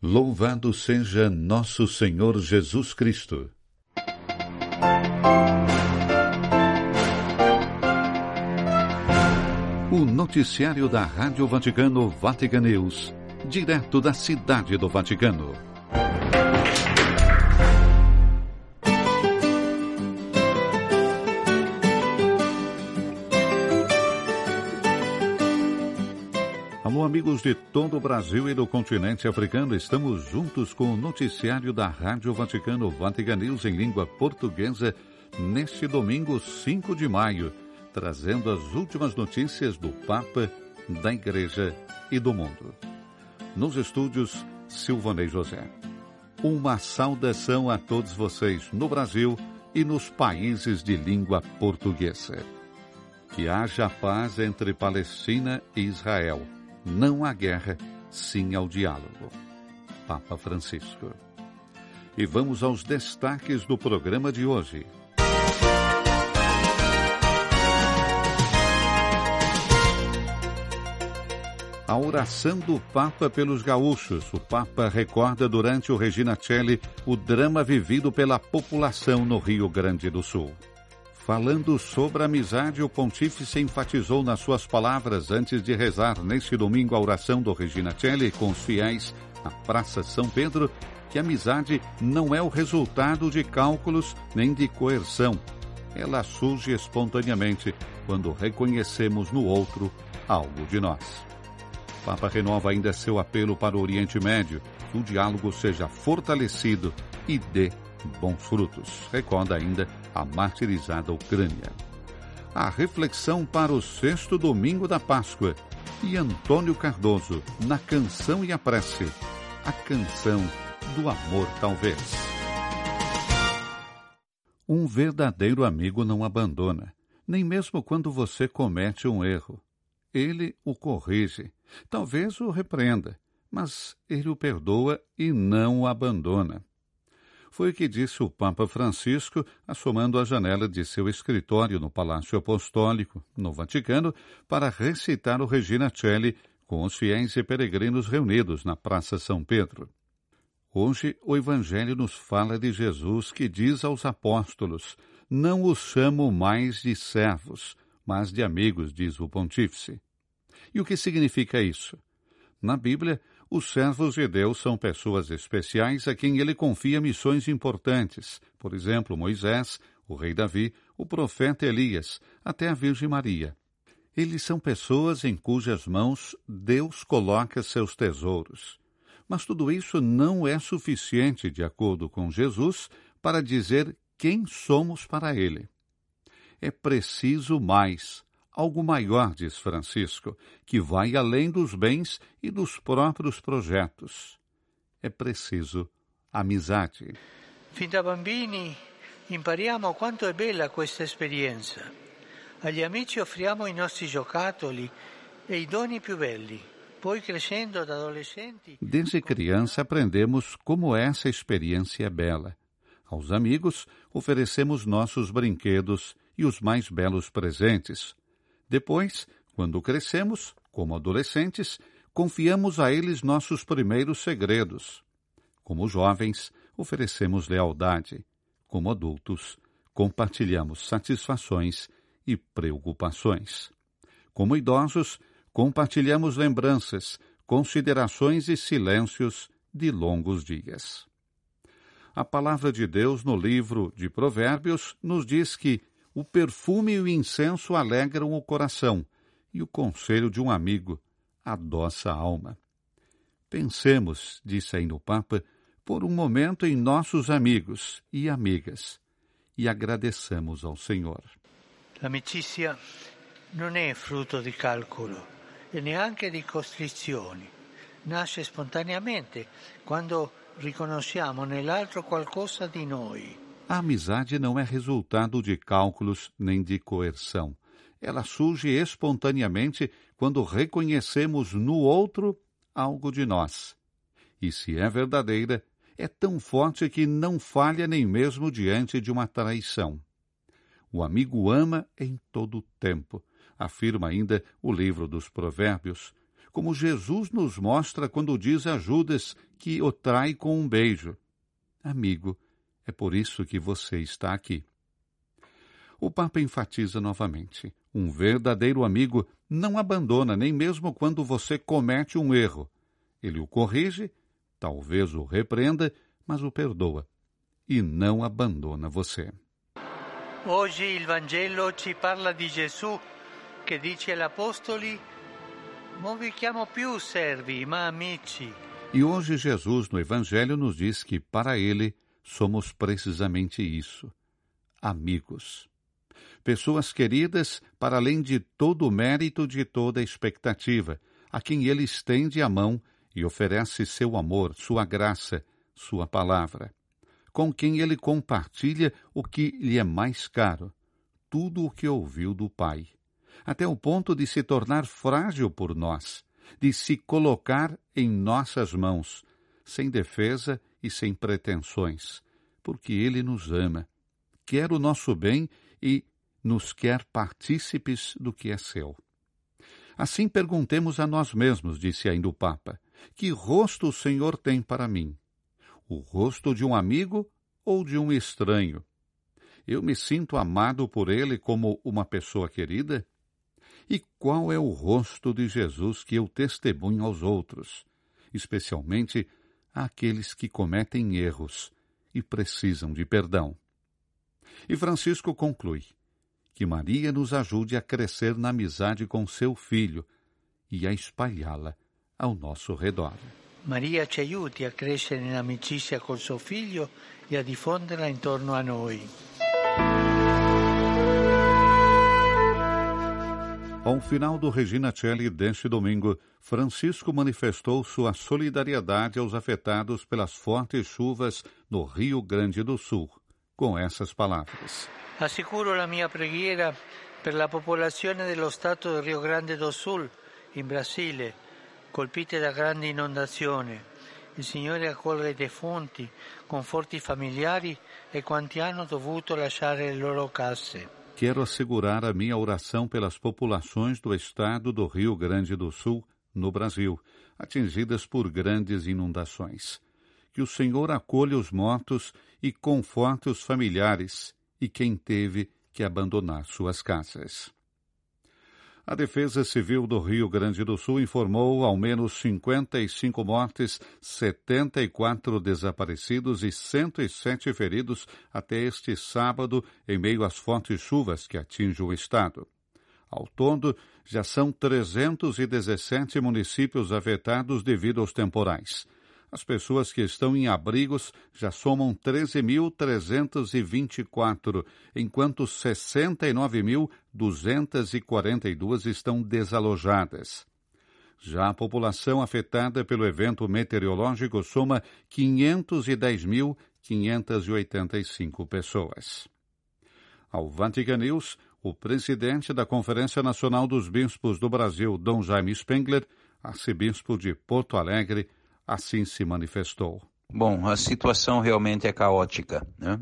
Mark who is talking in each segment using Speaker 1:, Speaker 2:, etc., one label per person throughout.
Speaker 1: Louvado seja nosso Senhor Jesus Cristo. O noticiário da Rádio Vaticano, Vatican News, direto da Cidade do Vaticano. Alô, amigos de todo o Brasil e do continente africano, estamos juntos com o noticiário da Rádio Vaticano, Vatican News em língua portuguesa, neste domingo 5 de maio, trazendo as últimas notícias do Papa, da Igreja e do mundo. Nos estúdios, Silvanei José. Uma saudação a todos vocês no Brasil e nos países de língua portuguesa. Que haja paz entre Palestina e Israel. Não há guerra, sim ao diálogo. Papa Francisco. E vamos aos destaques do programa de hoje. A oração do Papa pelos gaúchos. O Papa recorda durante o Regina Coeli o drama vivido pela população no Rio Grande do Sul. Falando sobre a amizade, o pontífice enfatizou nas suas palavras antes de rezar neste domingo a oração do Regina Coeli com os fiéis na Praça São Pedro, que a amizade não é o resultado de cálculos nem de coerção. Ela surge espontaneamente quando reconhecemos no outro algo de nós. O Papa renova ainda seu apelo para o Oriente Médio, que o diálogo seja fortalecido e dê bons frutos. Recorda ainda a martirizada Ucrânia. A reflexão para o 6º domingo da Páscoa. E Antônio Cardoso, na Canção e a Prece. A canção do amor, talvez. Um verdadeiro amigo não abandona, nem mesmo quando você comete um erro. Ele o corrige, talvez o repreenda, mas ele o perdoa e não o abandona. Foi o que disse o Papa Francisco, assomando a janela de seu escritório no Palácio Apostólico, no Vaticano, para recitar o Regina Coeli com os fiéis e peregrinos reunidos na Praça São Pedro. Hoje, o Evangelho nos fala de Jesus que diz aos apóstolos: "Não os chamo mais de servos, mas de amigos", diz o pontífice. E o que significa isso? Na Bíblia, os servos de Deus são pessoas especiais a quem ele confia missões importantes. Por exemplo, Moisés, o rei Davi, o profeta Elias, até a Virgem Maria. Eles são pessoas em cujas mãos Deus coloca seus tesouros. Mas tudo isso não é suficiente, de acordo com Jesus, para dizer quem somos para ele. É preciso mais. Algo maior, diz Francisco, que vai além dos bens e dos próprios projetos. É preciso amizade.
Speaker 2: Fin da bambini impariamo quanto è bella questa esperienza. Agli amici offriamo i nostri giocattoli e i doni più belli. Poi crescendo da adolescenti...
Speaker 1: Desde criança aprendemos como essa experiência é bela. Aos amigos oferecemos nossos brinquedos e os mais belos presentes. Depois, quando crescemos, como adolescentes, confiamos a eles nossos primeiros segredos. Como jovens, oferecemos lealdade. Como adultos, compartilhamos satisfações e preocupações. Como idosos, compartilhamos lembranças, considerações e silêncios de longos dias. A palavra de Deus no livro de Provérbios nos diz que o perfume e o incenso alegram o coração, e o conselho de um amigo adoça a alma. Pensemos, disse ainda o Papa, por um momento em nossos amigos e amigas, e agradeçamos ao Senhor.
Speaker 2: L'amicizia non è frutto di calcolo e neanche di costrizioni. Nasce spontaneamente quando riconosciamo nell'altro qualcosa di noi.
Speaker 1: A amizade não é resultado de cálculos nem de coerção. Ela surge espontaneamente quando reconhecemos no outro algo de nós. E se é verdadeira, é tão forte que não falha nem mesmo diante de uma traição. O amigo ama em todo o tempo, afirma ainda o livro dos Provérbios, como Jesus nos mostra quando diz a Judas que o trai com um beijo. Amigo, é por isso que você está aqui. O Papa enfatiza novamente: um verdadeiro amigo não abandona nem mesmo quando você comete um erro. Ele o corrige, talvez o repreenda, mas o perdoa e não abandona você.
Speaker 2: Oggi il Vangelo ci parla di Gesù che dice agli apostoli: non vi chiamo più servi, ma amici.
Speaker 1: E hoje Jesus no Evangelho nos diz que para ele somos precisamente isso, amigos. Pessoas queridas para além de todo o mérito, de toda a expectativa, a quem ele estende a mão e oferece seu amor, sua graça, sua palavra. Com quem ele compartilha o que lhe é mais caro, tudo o que ouviu do Pai, até o ponto de se tornar frágil por nós, de se colocar em nossas mãos, sem defesa e sem pretensões, porque ele nos ama, quer o nosso bem e nos quer partícipes do que é seu. Assim perguntemos a nós mesmos, disse ainda o Papa, que rosto o Senhor tem para mim? O rosto de um amigo ou de um estranho? Eu me sinto amado por ele como uma pessoa querida? E qual é o rosto de Jesus que eu testemunho aos outros, especialmente àqueles que cometem erros e precisam de perdão? E Francisco conclui: que Maria nos ajude a crescer na amizade com seu filho e a espalhá-la ao nosso redor.
Speaker 2: Maria ci aiuti a crescere nell'amicizia col suo figlio e a diffonderla intorno a noi.
Speaker 1: Ao final do Regina Coeli deste domingo, Francisco manifestou sua solidariedade aos afetados pelas fortes chuvas no Rio Grande do Sul, com essas palavras:
Speaker 2: Assicuro la mia preghiera per la popolazione dello Stato del Rio Grande do Sul, in Brasile, colpite da grandi inondazioni. Il Signore accolga i defunti, conforti i familiari e quanti hanno dovuto lasciare le loro case.
Speaker 1: Quero assegurar a minha oração pelas populações do estado do Rio Grande do Sul, no Brasil, atingidas por grandes inundações. Que o Senhor acolha os mortos e conforte os familiares e quem teve que abandonar suas casas. A Defesa Civil do Rio Grande do Sul informou ao menos 55 mortes, 74 desaparecidos e 107 feridos até este sábado, em meio às fortes chuvas que atingem o estado. Ao todo, já são 317 municípios afetados devido aos temporais. As pessoas que estão em abrigos já somam 13.324, enquanto 69.242 estão desalojadas. Já a população afetada pelo evento meteorológico soma 510.585 pessoas. Ao Vatican News, o presidente da Conferência Nacional dos Bispos do Brasil, Dom Jaime Spengler, arcebispo de Porto Alegre, assim se manifestou.
Speaker 3: Bom, a situação realmente é caótica, né?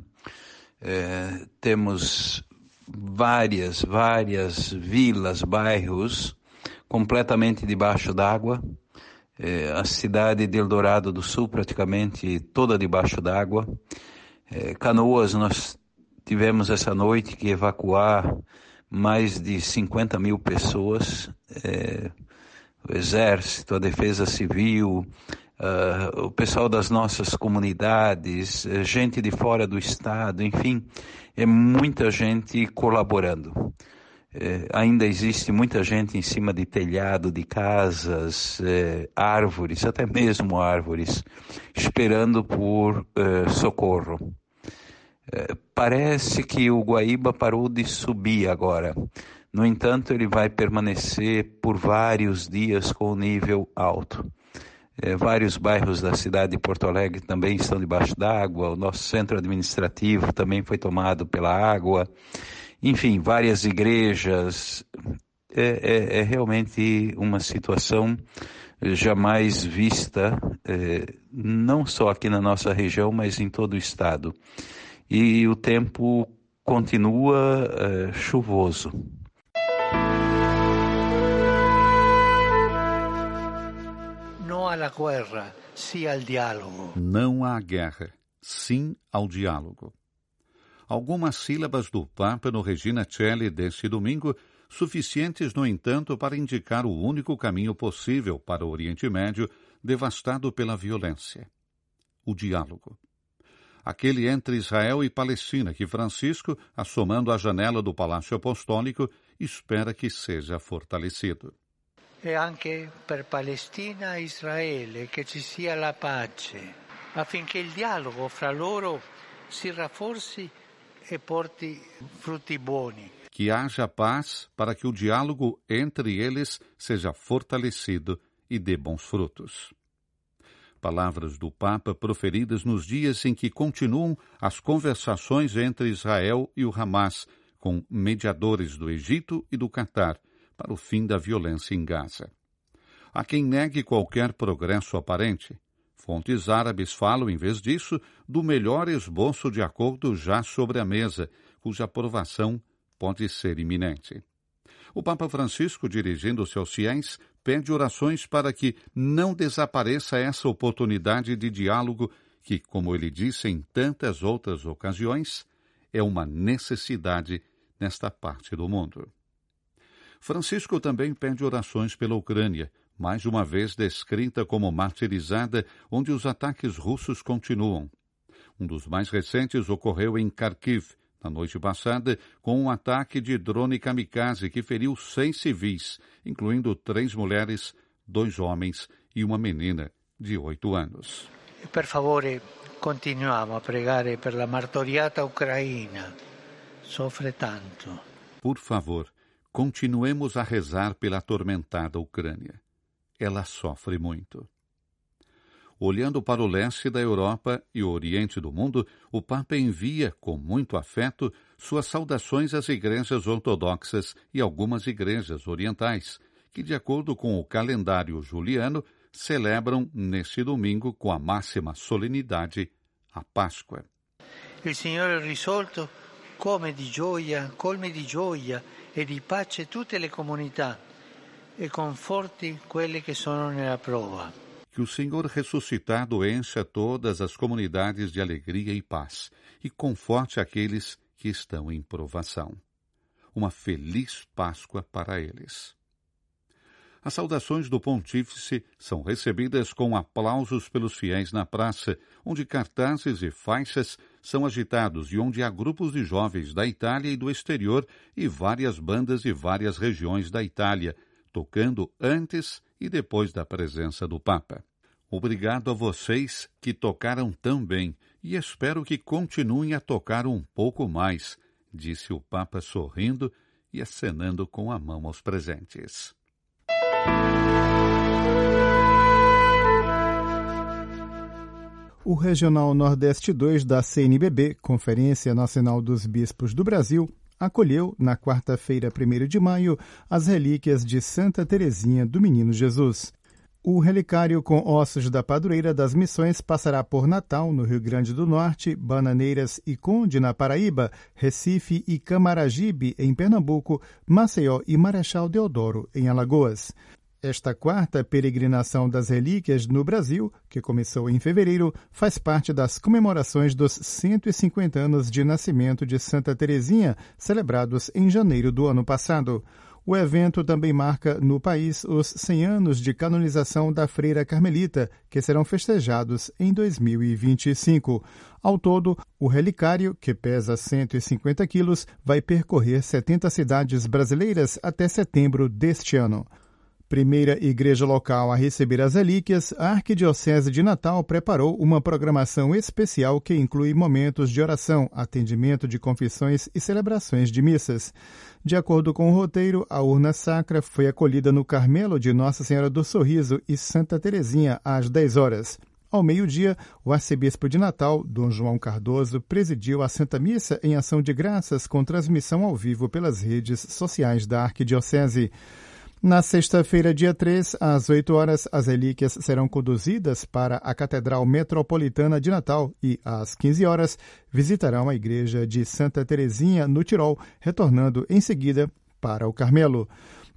Speaker 3: Temos várias vilas, bairros completamente debaixo d'água. A cidade de Eldorado do Sul praticamente toda debaixo d'água. Canoas, nós tivemos essa noite que evacuar mais de 50 mil pessoas. O Exército, a Defesa Civil, o pessoal das nossas comunidades, gente de fora do estado, enfim, é muita gente colaborando. Ainda existe muita gente em cima de telhado de casas, árvores, até mesmo árvores, esperando por socorro. Parece que o Guaíba parou de subir agora. No entanto, ele vai permanecer por vários dias com o nível alto. Vários bairros da cidade de Porto Alegre também estão debaixo d'água. O nosso centro administrativo também foi tomado pela água. Enfim, várias igrejas. É realmente uma situação jamais vista, não só aqui na nossa região, mas em todo o estado. E o tempo continua chuvoso.
Speaker 2: No alla guerra, sì al dialogo.
Speaker 1: Não à guerra, sim ao diálogo. Algumas sílabas do Papa no Regina Coeli deste domingo, suficientes, no entanto, para indicar o único caminho possível para o Oriente Médio devastado pela violência: o diálogo. Aquele entre Israel e Palestina que Francisco, assomando à janela do Palácio Apostólico, espera que seja fortalecido.
Speaker 2: E anche per Palestina e Israele che ci sia la pace, affinché il dialogo fra loro si rafforzi e porti frutti buoni.
Speaker 1: Que haja paz para que o diálogo entre eles seja fortalecido e dê bons frutos. Palavras do Papa proferidas nos dias em que continuam as conversações entre Israel e o Hamas, com mediadores do Egito e do Catar, para o fim da violência em Gaza. Há quem negue qualquer progresso aparente. Fontes árabes falam, em vez disso, do melhor esboço de acordo já sobre a mesa, cuja aprovação pode ser iminente. O Papa Francisco, dirigindo-se aos fiéis, pede orações para que não desapareça essa oportunidade de diálogo que, como ele disse em tantas outras ocasiões, é uma necessidade nesta parte do mundo. Francisco também pede orações pela Ucrânia, mais uma vez descrita como martirizada, onde os ataques russos continuam. Um dos mais recentes ocorreu em Kharkiv, na noite passada, com um ataque de drone kamikaze que feriu 6 civis, incluindo 3 mulheres, 2 homens e uma menina de 8 anos.
Speaker 2: Per favore, continuiamo a pregare per la martoriata Ucraina. Sofre tanto.
Speaker 1: Por favor, continuemos a rezar pela atormentada Ucrânia. Ela sofre muito. Olhando para o leste da Europa e o oriente do mundo, o Papa envia, com muito afeto, suas saudações às igrejas ortodoxas e algumas igrejas orientais, que, de acordo com o calendário juliano, celebram neste domingo com a máxima solenidade a Páscoa.
Speaker 2: Il Signore risolto colmi di gioia e di pace tutte le comunità e conforti quelle che sono nella prova.
Speaker 1: Que o Senhor ressuscitado encha todas as comunidades de alegria e paz e conforte aqueles que estão em provação. Uma feliz Páscoa para eles. As saudações do pontífice são recebidas com aplausos pelos fiéis na praça, onde cartazes e faixas são agitados e onde há grupos de jovens da Itália e do exterior e várias bandas de várias regiões da Itália, tocando antes e depois da presença do Papa. Obrigado a vocês que tocaram tão bem e espero que continuem a tocar um pouco mais, disse o Papa sorrindo e acenando com a mão aos presentes.
Speaker 4: O Regional Nordeste 2 da CNBB, Conferência Nacional dos Bispos do Brasil, acolheu, na quarta-feira, 1º de maio, as relíquias de Santa Teresinha do Menino Jesus. O relicário com ossos da padroeira das Missões passará por Natal, no Rio Grande do Norte, Bananeiras e Conde, na Paraíba, Recife e Camaragibe, em Pernambuco, Maceió e Marechal Deodoro, em Alagoas. Esta quarta peregrinação das relíquias no Brasil, que começou em fevereiro, faz parte das comemorações dos 150 anos de nascimento de Santa Teresinha, celebrados em janeiro do ano passado. O evento também marca no país os 100 anos de canonização da freira carmelita, que serão festejados em 2025. Ao todo, o relicário, que pesa 150 quilos, vai percorrer 70 cidades brasileiras até setembro deste ano. Primeira igreja local a receber as relíquias, a Arquidiocese de Natal preparou uma programação especial que inclui momentos de oração, atendimento de confissões e celebrações de missas. De acordo com o roteiro, a urna sacra foi acolhida no Carmelo de Nossa Senhora do Sorriso e Santa Teresinha às 10 horas. Ao meio-dia, o arcebispo de Natal, Dom João Cardoso, presidiu a Santa Missa em ação de graças com transmissão ao vivo pelas redes sociais da Arquidiocese. Na sexta-feira, dia 3, às 8 horas, as relíquias serão conduzidas para a Catedral Metropolitana de Natal e, às 15 horas, visitarão a igreja de Santa Teresinha, no Tirol, retornando em seguida para o Carmelo.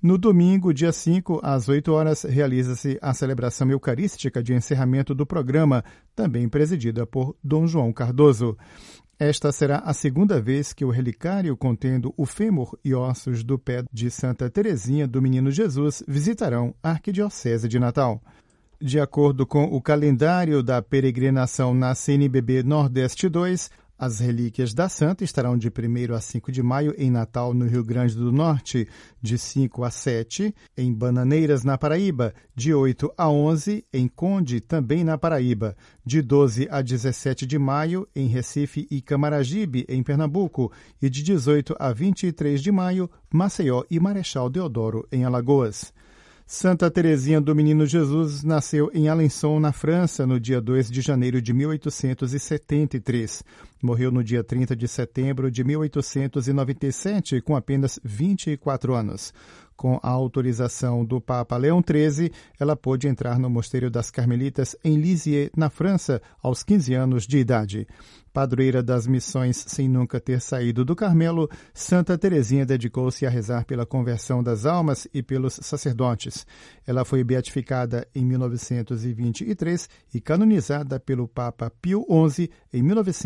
Speaker 4: No domingo, dia 5, às 8 horas, realiza-se a celebração eucarística de encerramento do programa, também presidida por Dom João Cardoso. Esta será a segunda vez que o relicário contendo o fêmur e ossos do pé de Santa Teresinha do Menino Jesus visitarão a Arquidiocese de Natal. De acordo com o calendário da peregrinação na CNBB Nordeste 2, as relíquias da Santa estarão de 1º a 5 de maio em Natal, no Rio Grande do Norte, de 5 a 7 em Bananeiras, na Paraíba, de 8 a 11 em Conde, também na Paraíba, de 12 a 17 de maio em Recife e Camaragibe, em Pernambuco, e de 18 a 23 de maio, Maceió e Marechal Deodoro, em Alagoas. Santa Teresinha do Menino Jesus nasceu em Alençon, na França, no dia 2 de janeiro de 1873. Morreu no dia 30 de setembro de 1897, com apenas 24 anos. Com a autorização do Papa Leão XIII, ela pôde entrar no Mosteiro das Carmelitas em Lisieux, na França, aos 15 anos de idade. Padroeira das missões sem nunca ter saído do Carmelo, Santa Teresinha dedicou-se a rezar pela conversão das almas e pelos sacerdotes. Ela foi beatificada em 1923 e canonizada pelo Papa Pio XI em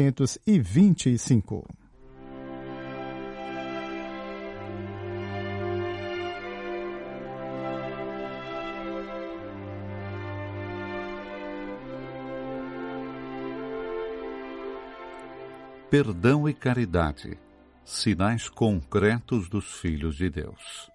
Speaker 4: 1925.
Speaker 1: Perdão e caridade, sinais concretos dos filhos de Deus.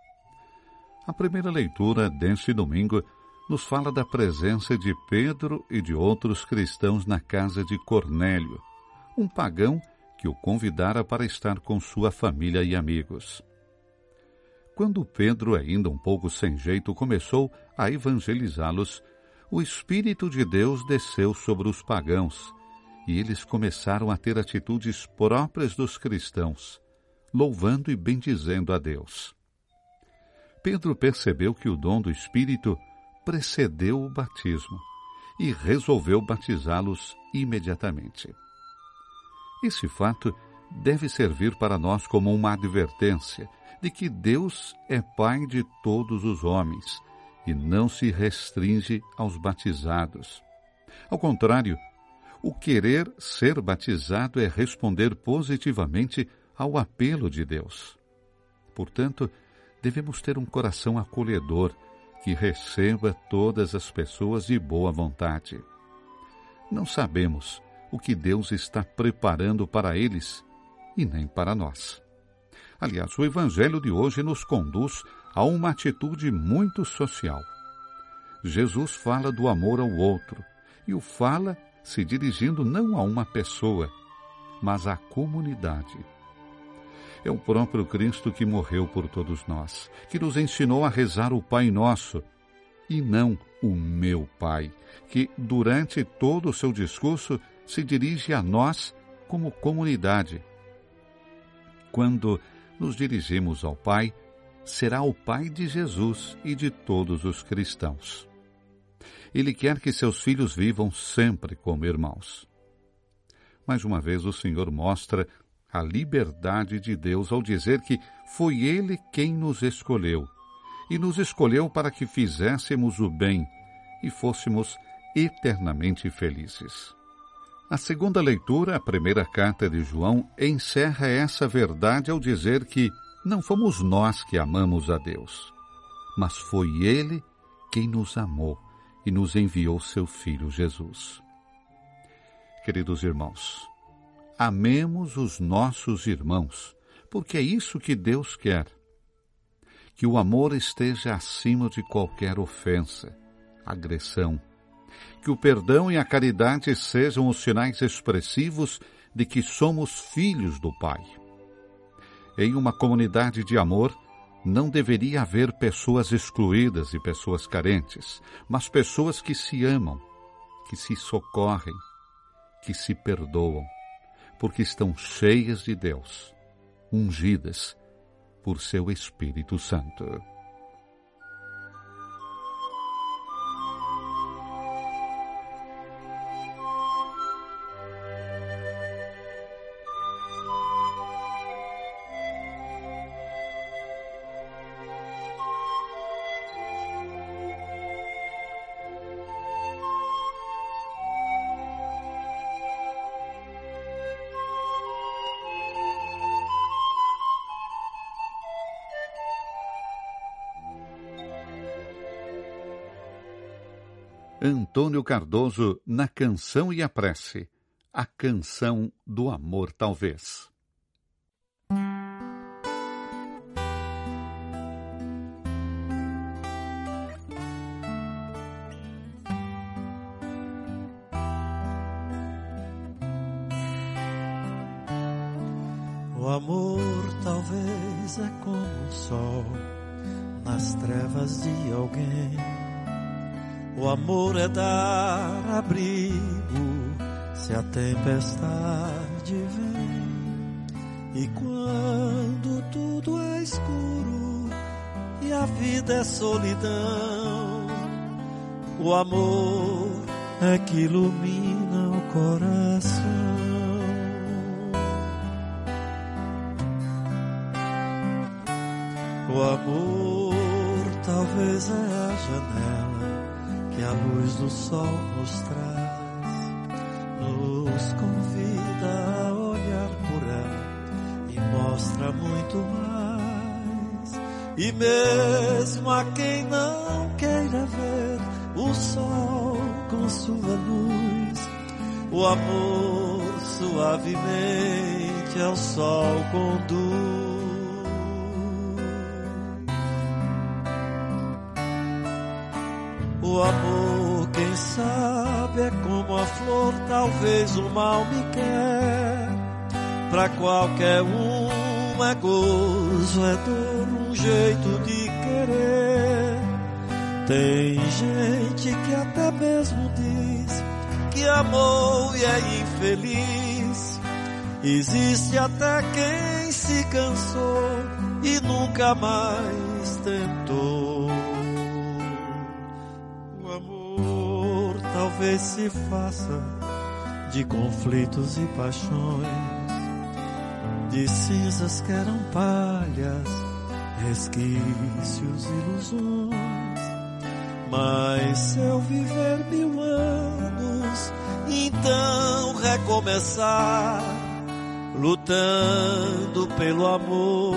Speaker 1: A primeira leitura deste domingo nos fala da presença de Pedro e de outros cristãos na casa de Cornélio, um pagão que o convidara para estar com sua família e amigos. Quando Pedro, ainda um pouco sem jeito, começou a evangelizá-los, o Espírito de Deus desceu sobre os pagãos, e eles começaram a ter atitudes próprias dos cristãos, louvando e bendizendo a Deus. Pedro percebeu que o dom do Espírito precedeu o batismo e resolveu batizá-los imediatamente. Esse fato deve servir para nós como uma advertência de que Deus é Pai de todos os homens e não se restringe aos batizados. Ao contrário, o querer ser batizado é responder positivamente ao apelo de Deus. Portanto, devemos ter um coração acolhedor que receba todas as pessoas de boa vontade. Não sabemos o que Deus está preparando para eles e nem para nós. Aliás, o Evangelho de hoje nos conduz a uma atitude muito social. Jesus fala do amor ao outro e o fala se dirigindo não a uma pessoa, mas à comunidade. É o próprio Cristo que morreu por todos nós, que nos ensinou a rezar o Pai Nosso, e não o meu Pai, que durante todo o seu discurso se dirige a nós como comunidade. Quando nos dirigimos ao Pai, será o Pai de Jesus e de todos os cristãos. Ele quer que seus filhos vivam sempre como irmãos. Mais uma vez, o Senhor mostra a liberdade de Deus ao dizer que foi Ele quem nos escolheu, e nos escolheu para que fizéssemos o bem e fôssemos eternamente felizes. A segunda leitura, a primeira carta de João, encerra essa verdade ao dizer que não fomos nós que amamos a Deus, mas foi Ele quem nos amou e nos enviou seu Filho Jesus. Queridos irmãos, amemos os nossos irmãos, porque é isso que Deus quer. Que o amor esteja acima de qualquer ofensa, agressão. Que o perdão e a caridade sejam os sinais expressivos de que somos filhos do Pai. Em uma comunidade de amor, não deveria haver pessoas excluídas e pessoas carentes, mas pessoas que se amam, que se socorrem, que se perdoam, porque estão cheias de Deus, ungidas por seu Espírito Santo. Antônio Cardoso, na Canção e a Prece. A canção do amor, talvez.
Speaker 5: O amor talvez é como o sol nas trevas de alguém. O amor é dar abrigo se a tempestade vem. E quando tudo é escuro e a vida é solidão, o amor é que ilumina o coração. O amor talvez é a janela que a luz do sol nos traz, nos convida a olhar por ela e mostra muito mais. E mesmo a quem não queira ver o sol com sua luz, o amor suavemente ao sol conduz. O amor, quem sabe, é como a flor, talvez o mal me quer. Pra qualquer um é gozo, é dor, um jeito de querer. Tem gente que até mesmo diz que amou e é infeliz. Existe até quem se cansou e nunca mais tentou. Talvez se faça de conflitos e paixões, de cinzas que eram palhas, resquícios, ilusões. Mas se eu viver 1000 anos, então recomeçar, lutando pelo amor,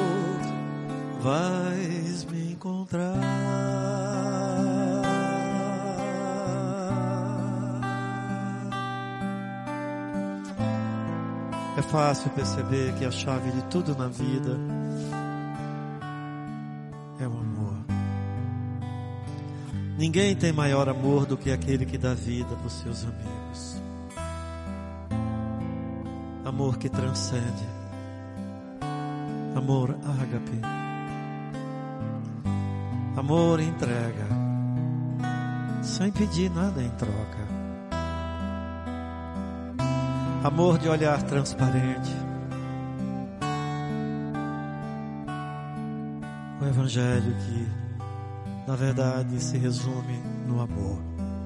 Speaker 5: vais me encontrar. É fácil perceber que a chave de tudo na vida é o amor. Ninguém tem maior amor do que aquele que dá vida por seus amigos. Amor que transcende. Amor ágape. Amor entrega, sem pedir nada em troca. Amor de olhar transparente. O Evangelho que, na verdade, se resume no amor.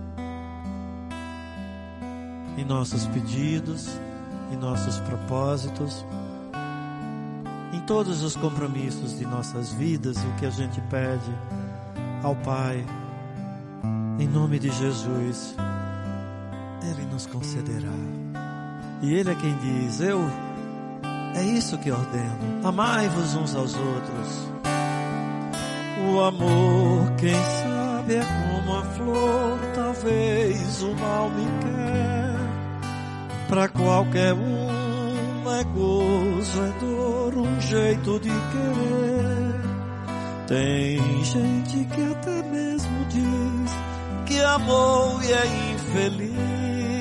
Speaker 5: Em nossos pedidos, em nossos propósitos, em todos os compromissos de nossas vidas, o que a gente pede ao Pai, em nome de Jesus, Ele nos concederá. E Ele é quem diz, é isso que ordeno, amai-vos uns aos outros. O amor, quem sabe, é como a flor, talvez o mal me quer. Pra qualquer um é gozo, é dor, um jeito de querer. Tem gente que até mesmo diz que amou e é infeliz.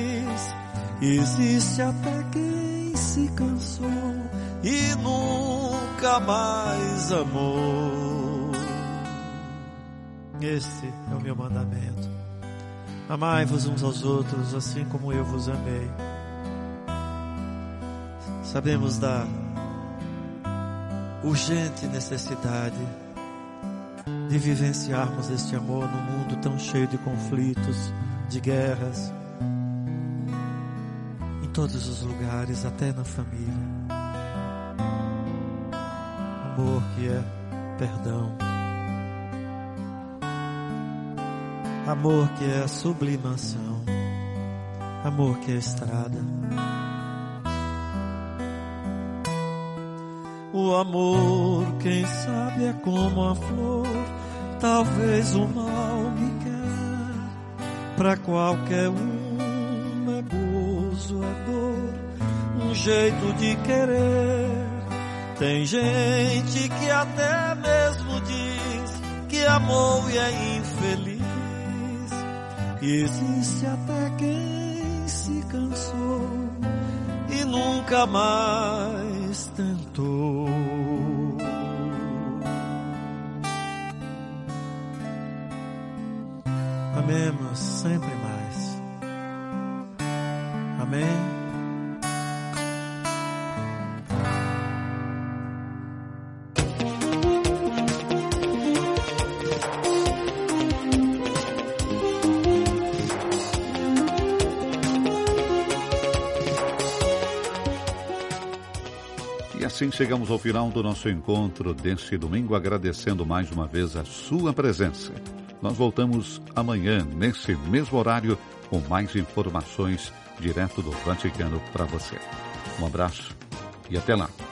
Speaker 5: Existe até quem se cansou e nunca mais amou. Este é o meu mandamento: amai-vos uns aos outros assim como eu vos amei. Sabemos da urgente necessidade de vivenciarmos este amor num mundo tão cheio de conflitos, de guerras, em todos os lugares, até na família. Amor que é perdão, amor que é sublimação, amor que é estrada. O amor, quem sabe, é como a flor, talvez o mal me quer. Pra qualquer um é gozo, é dor, um jeito de querer. Tem gente que até mesmo diz que amou e é infeliz. E existe até quem se cansou e nunca mais tentou. Amemos sempre mais. Amém.
Speaker 1: E assim chegamos ao final do nosso encontro deste domingo, agradecendo mais uma vez a sua presença. Nós voltamos amanhã, nesse mesmo horário, com mais informações direto do Vaticano para você. Um abraço e até lá.